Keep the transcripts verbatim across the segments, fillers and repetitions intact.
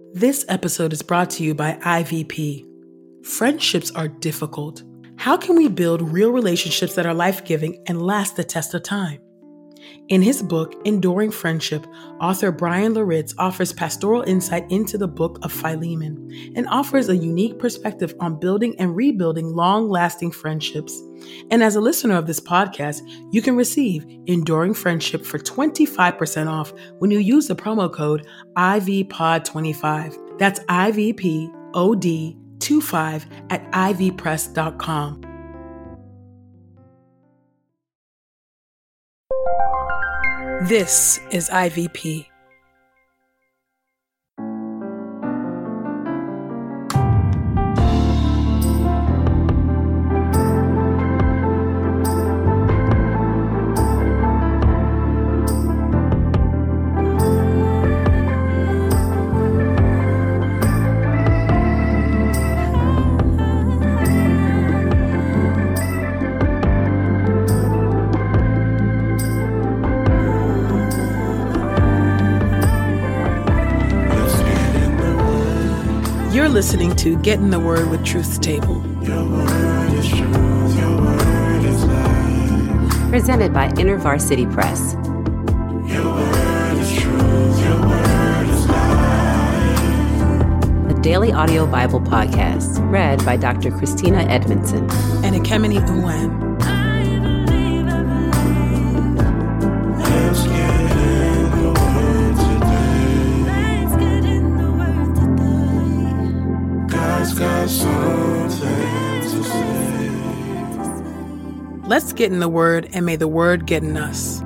This episode is brought to you by I V P. Friendships are difficult. How can we build real relationships that are life-giving and last the test of time? In his book, Enduring Friendship, author Bryan Loritts offers pastoral insight into the book of Philemon and offers a unique perspective on building and rebuilding long-lasting friendships. And as a listener of this podcast, you can receive Enduring Friendship for twenty-five percent off when you use the promo code I V P O D twenty-five. That's I V P O D twenty-five at I V press dot com. This is I V P. You're listening to Get in the Word with Truth's Table. Your word is truth, your word is life. Presented by InterVarsity Press. Your word is truth, your word is life. A daily audio Bible podcast read by Doctor Christina Edmondson and Ekemini Uwan. Let's get in the word today. God's got something to say. Let's get in the Word, and may the Word get in us.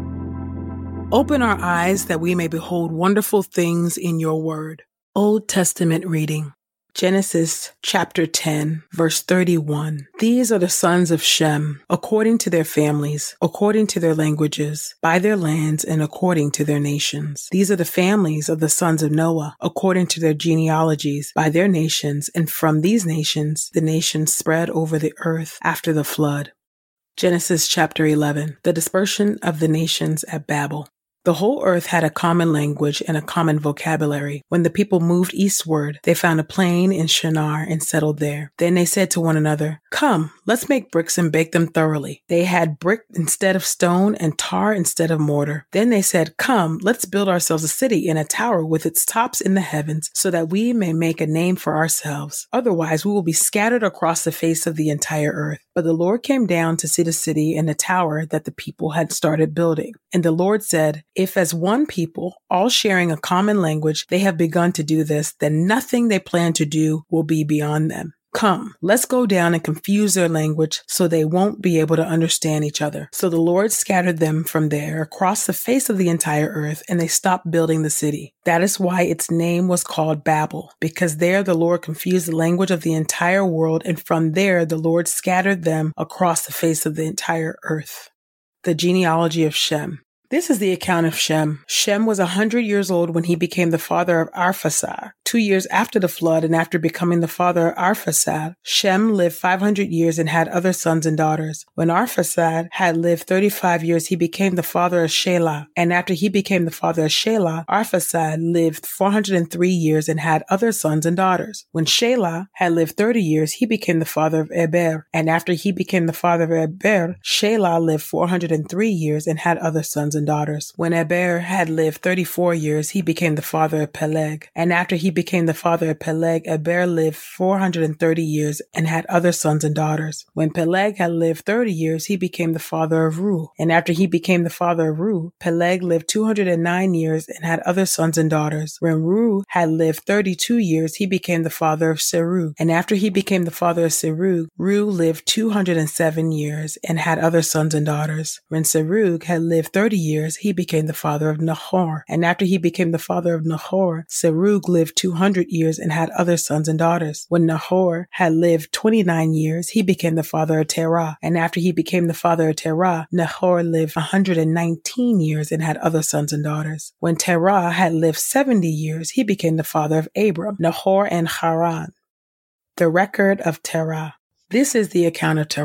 Open our eyes that we may behold wonderful things in your Word. Old Testament reading. Genesis chapter ten, verse thirty-one. These are the sons of Shem, according to their families, according to their languages, by their lands, and according to their nations. These are the families of the sons of Noah, according to their genealogies, by their nations, and from these nations the nations spread over the earth after the flood. Genesis chapter eleven. The dispersion of the nations at Babel. The whole earth had a common language and a common vocabulary. When the people moved eastward, they found a plain in Shinar and settled there. Then they said to one another, "Come, let's make bricks and bake them thoroughly." They had brick instead of stone and tar instead of mortar. Then they said, "Come, let's build ourselves a city and a tower with its tops in the heavens, so that we may make a name for ourselves. Otherwise, we will be scattered across the face of the entire earth." But the Lord came down to see the city and the tower that the people had started building. And the Lord said, "If as one people, all sharing a common language, they have begun to do this, then nothing they plan to do will be beyond them. Come, let's go down and confuse their language so they won't be able to understand each other." So the Lord scattered them from there across the face of the entire earth, and they stopped building the city. That is why its name was called Babel, because there the Lord confused the language of the entire world, and from there the Lord scattered them across the face of the entire earth. The genealogy of Shem. This is the account of Shem. Shem was a hundred years old when he became the father of Arphaxad. Two years after the flood and after becoming the father of Arphaxad, Shem lived five hundred years and had other sons and daughters. When Arphaxad had lived thirty-five years, he became the father of Shelah. And after he became the father of Shelah, Arphaxad lived four hundred three years and had other sons and daughters. When Shelah had lived thirty years, he became the father of Eber. And after he became the father of Eber, Shelah lived four hundred three years and had other sons and daughters. When Eber had lived thirty-four years, he became the father of Peleg. And after he became the father of Peleg, Eber lived four hundred thirty years and had other sons and daughters. When Peleg had lived thirty years, he became the father of Reu. And after he became the father of Reu, Peleg lived two hundred nine years and had other sons and daughters. When Reu had lived thirty-two years, he became the father of Serug. And after he became the father of Serug, Reu lived two hundred seven years and had other sons and daughters. When Serug had lived thirty years, he became the father of Nahor. And after he became the father of Nahor, Serug lived two hundred years and had other sons and daughters. When Nahor had lived twenty-nine years, he became the father of Terah. And after he became the father of Terah, Nahor lived one hundred nineteen years and had other sons and daughters. When Terah had lived seventy years, he became the father of Abram, Nahor, and Haran. The record of Terah. This is the account of Terah.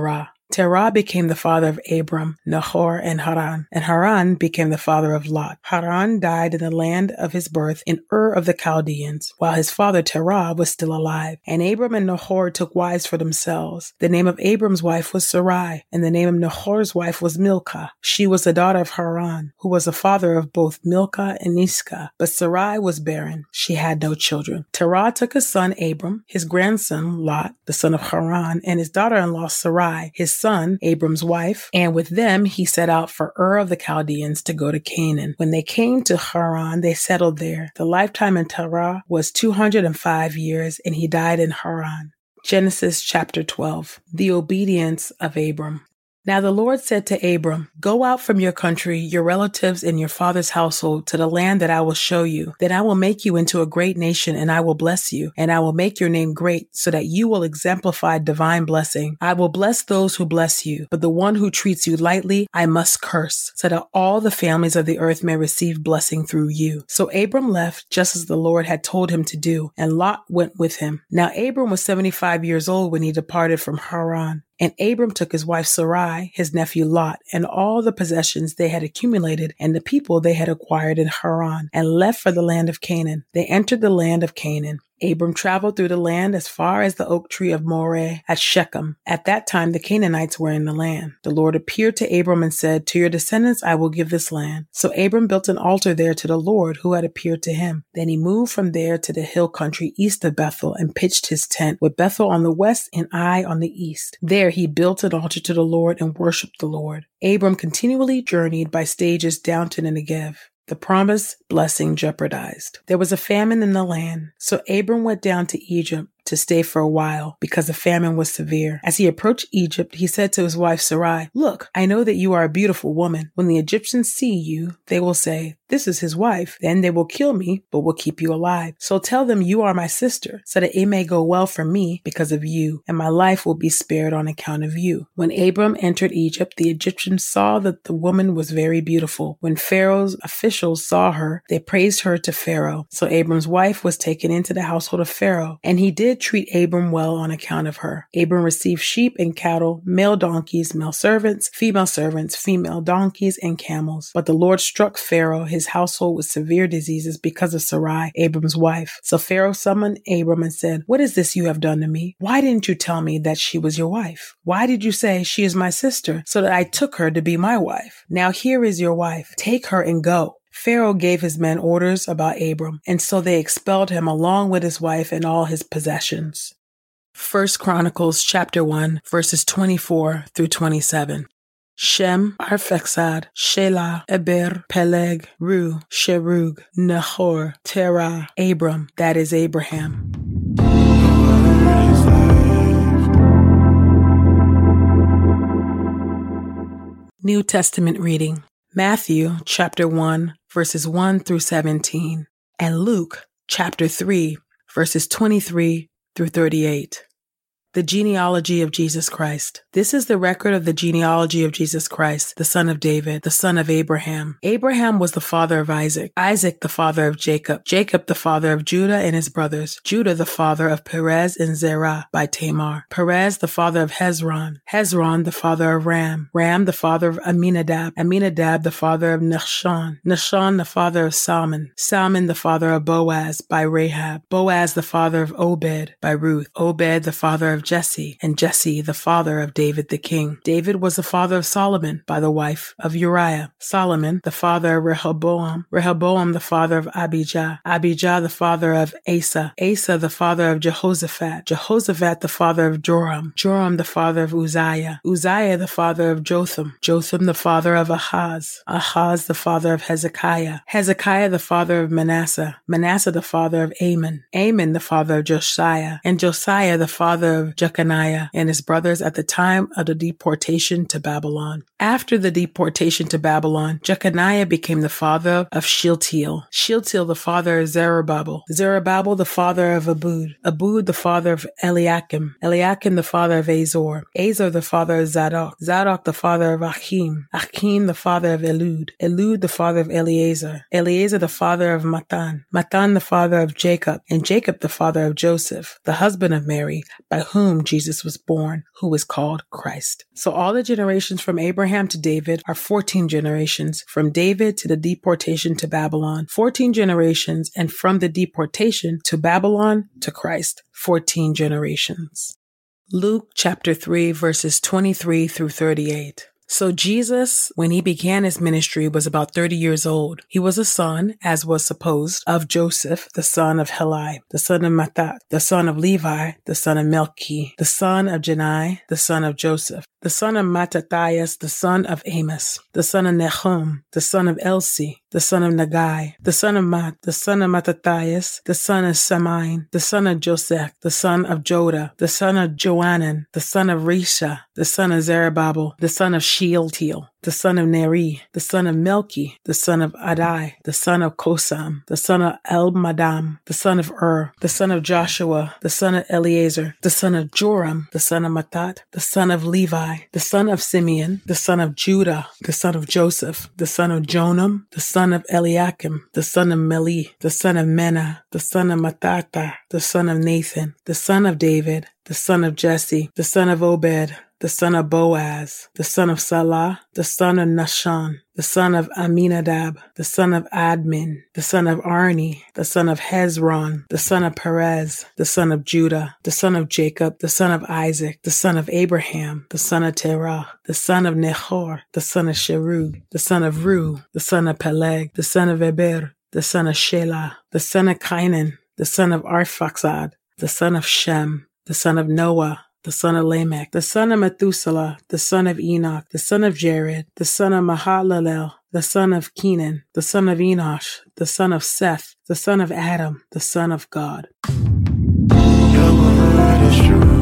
Terah became the father of Abram, Nahor, and Haran, and Haran became the father of Lot. Haran died in the land of his birth in Ur of the Chaldeans, while his father Terah was still alive. And Abram and Nahor took wives for themselves. The name of Abram's wife was Sarai, and the name of Nahor's wife was Milcah. She was the daughter of Haran, who was the father of both Milcah and Iscah. But Sarai was barren. She had no children. Terah took his son Abram, his grandson Lot, the son of Haran, and his daughter-in-law Sarai, his son, Abram's wife, and with them he set out for Ur of the Chaldeans to go to Canaan. When they came to Haran, they settled there. The lifetime in Terah was two hundred five years, and he died in Haran. Genesis chapter twelve. The obedience of Abram. Now the Lord said to Abram, "Go out from your country, your relatives, and your father's household to the land that I will show you. Then I will make you into a great nation, and I will bless you, and I will make your name great, so that you will exemplify divine blessing. I will bless those who bless you, but the one who treats you lightly I must curse, so that all the families of the earth may receive blessing through you." So Abram left, just as the Lord had told him to do, and Lot went with him. Now Abram was seventy-five years old when he departed from Haran. And Abram took his wife Sarai, his nephew Lot, and all the possessions they had accumulated and the people they had acquired in Haran, and left for the land of Canaan. They entered the land of Canaan. Abram traveled through the land as far as the oak tree of Moreh at Shechem. At that time the Canaanites were in the land. The Lord appeared to Abram and said, "To your descendants I will give this land." So Abram built an altar there to the Lord who had appeared to him. Then he moved from there to the hill country east of Bethel and pitched his tent, with Bethel on the west and Ai on the east. There he built an altar to the Lord and worshipped the Lord. Abram continually journeyed by stages down to the Negev. The promised blessing jeopardized. There was a famine in the land, so Abram went down to Egypt to stay for a while because the famine was severe. As he approached Egypt, he said to his wife Sarai, "Look, I know that you are a beautiful woman. When the Egyptians see you, they will say, 'This is his wife.' Then they will kill me, but will keep you alive. So tell them you are my sister, so that it may go well for me because of you, and my life will be spared on account of you." When Abram entered Egypt, the Egyptians saw that the woman was very beautiful. When Pharaoh's officials saw her, they praised her to Pharaoh. So Abram's wife was taken into the household of Pharaoh, and he did treat Abram well on account of her. Abram received sheep and cattle, male donkeys, male servants, female servants, female donkeys, and camels. But the Lord struck Pharaoh, his household, with severe diseases because of Sarai, Abram's wife. So Pharaoh summoned Abram and said, "What is this you have done to me? Why didn't you tell me that she was your wife? Why did you say she is my sister, so that I took her to be my wife? Now here is your wife. Take her and go." Pharaoh gave his men orders about Abram, and so they expelled him along with his wife and all his possessions. First Chronicles chapter one, verses twenty-four through twenty-seven. Shem, Arphaxad, Shelah, Eber, Peleg, Ru, Sherug, Nahor, Terah, Abram, that is Abraham. New Testament reading. Matthew chapter one, verses one through seventeen, and Luke chapter three, verses twenty-three through thirty-eight. The genealogy of Jesus Christ. This is the record of the genealogy of Jesus Christ, the son of David, the son of Abraham. Abraham was the father of Isaac, Isaac the father of Jacob, Jacob the father of Judah and his brothers, Judah the father of Perez and Zerah by Tamar, Perez the father of Hezron, Hezron the father of Ram, Ram the father of Aminadab, Aminadab the father of Nahshon, Nahshon the father of Salmon, Salmon the father of Boaz by Rahab, Boaz the father of Obed by Ruth, Obed the father of Jesse, and Jesse the father of David the king. David was the father of Solomon by the wife of Uriah, Solomon the father of Rehoboam, Rehoboam the father of Abijah, Abijah the father of Asa, Asa the father of Jehoshaphat, Jehoshaphat the father of Joram, Joram the father of Uzziah, Uzziah the father of Jotham, Jotham the father of Ahaz, Ahaz the father of Hezekiah, Hezekiah the father of Manasseh, Manasseh the father of Amon, Amon the father of Josiah, and Josiah the father of Jeconiah and his brothers at the time of the deportation to Babylon. After the deportation to Babylon, Jeconiah became the father of Shealtiel, Shealtiel the father of Zerubbabel, Zerubbabel the father of Abud, Abud the father of Eliakim, Eliakim the father of Azor, Azor the father of Zadok, Zadok the father of Achim, Achim the father of Elud, Elud the father of Eleazar, Eleazar the father of Matan, Matan the father of Jacob, and Jacob the father of Joseph, the husband of Mary, by whom whom Jesus was born, who is called Christ. So all the generations from Abraham to David are fourteen generations, from David to the deportation to Babylon, fourteen generations, and from the deportation to Babylon to Christ, fourteen generations. Luke chapter three, verses twenty-three through thirty-eight. So Jesus, when he began his ministry, was about thirty years old. He was a son, as was supposed, of Joseph, the son of Heli, the son of Matthat, the son of Levi, the son of Melchi, the son of Jenai, the son of Joseph, the son of Mattathias, the son of Amos, the son of Nahum, the son of Elsi, the son of Nagai, the son of Mat, the son of Mattathias, the son of Samain, the son of Joseph, the son of Joda, the son of Joanan, the son of Risha, the son of Zerubbabel, the son of Shealtiel, the son of Neri, the son of Melchi, the son of Adai, the son of Kosam, the son of Elmadam, the son of Ur, the son of Joshua, the son of Eleazar, the son of Joram, the son of Mattat, the son of Levi, the son of Simeon, the son of Judah, the son of Joseph, the son of Jonam, the son of Eliakim, the son of Meli, the son of Menah, the son of Mattatha, the son of Nathan, the son of David, the son of Jesse, the son of Obed, the son of Boaz, the son of Salah, the son of Nahshon, the son of Aminadab, the son of Admin, the son of Arni, the son of Hezron, the son of Perez, the son of Judah, the son of Jacob, the son of Isaac, the son of Abraham, the son of Terah, the son of Nahor, the son of Sherug, the son of Ru, the son of Peleg, the son of Eber, the son of Shelah, the son of Cainan, the son of Arphaxad, the son of Shem, the son of Noah, the son of Lamech, the son of Methuselah, the son of Enoch, the son of Jared, the son of Mahalalel, the son of Kenan, the son of Enosh, the son of Seth, the son of Adam, the son of God. Your word is true.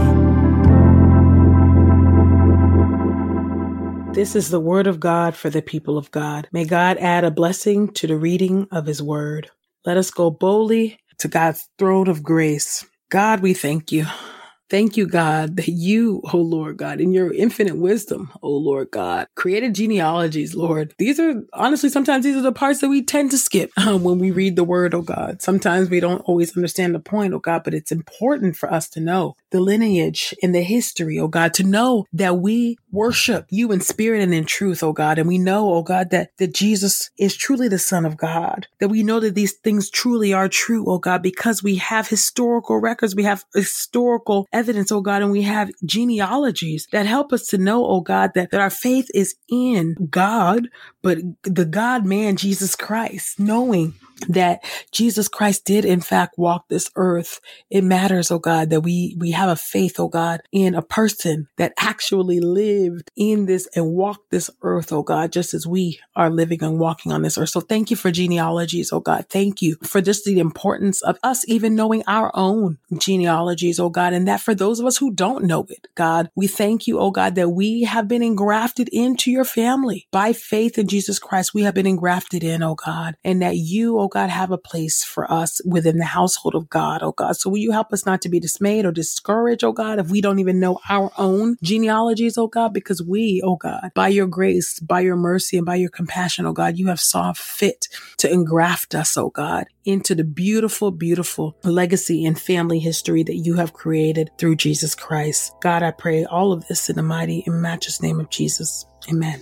This is the word of God for the people of God. May God add a blessing to the reading of his word. Let us go boldly to God's throne of grace. God, we thank you. Thank you, God, that you, oh Lord God, in your infinite wisdom, oh Lord God, created genealogies, Lord. These are, honestly, sometimes these are the parts that we tend to skip um, when we read the word, oh God. Sometimes we don't always understand the point, oh God, but it's important for us to know the lineage and the history, oh God, to know that we worship you in spirit and in truth, oh God. And we know, oh God, that, that Jesus is truly the Son of God, that we know that these things truly are true, oh God, because we have historical records, we have historical evidence, oh God, and we have genealogies that help us to know, oh God, that, that our faith is in God, but the God man, Jesus Christ, knowing that Jesus Christ did in fact walk this earth. It matters, oh God, that we, we have a faith, oh God, in a person that actually lived in this and walked this earth, oh God, just as we are living and walking on this earth. So thank you for genealogies, oh God. Thank you for just the importance of us even knowing our own genealogies, oh God, and that for those of us who don't know it, God, we thank you, oh God, that we have been engrafted into your family by faith in Jesus Christ. We have been engrafted in, oh God, and that you, oh God, have a place for us within the household of God, oh God. So will you help us not to be dismayed or discouraged, oh God, if we don't even know our own genealogies, oh God, because we, oh God, by your grace, by your mercy, and by your compassion, oh God, you have saw fit to engraft us, oh God, into the beautiful, beautiful legacy and family history that you have created through Jesus Christ. God, I pray all of this in the mighty and matchless name of Jesus. Amen.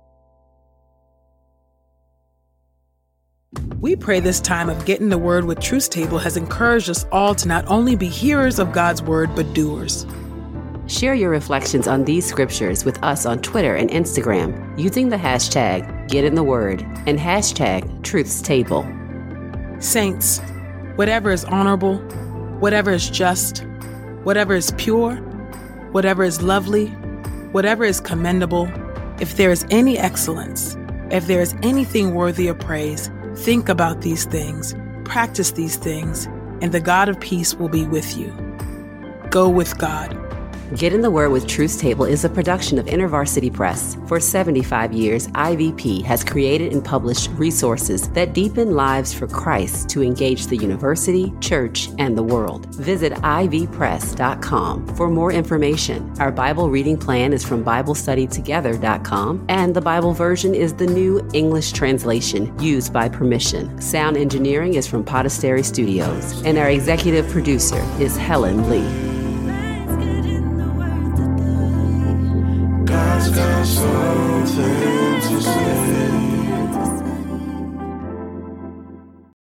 We pray this time of Getting the Word with Truth Table has encouraged us all to not only be hearers of God's word, but doers. Share your reflections on these scriptures with us on Twitter and Instagram using the hashtag GetInTheWord and hashtag TruthsTable. Saints, whatever is honorable, whatever is just, whatever is pure, whatever is lovely, whatever is commendable, if there is any excellence, if there is anything worthy of praise, think about these things, practice these things, and the God of peace will be with you. Go with God. Get in the Word with Truth Table is a production of InterVarsity Press. For seventy-five years, I V P has created and published resources that deepen lives for Christ to engage the university, church, and the world. Visit I V press dot com for more information. Our Bible reading plan is from Bible Study Together dot com, and the Bible version is the new English translation used by permission. Sound engineering is from Podastery Studios, and our executive producer is Helen Lee.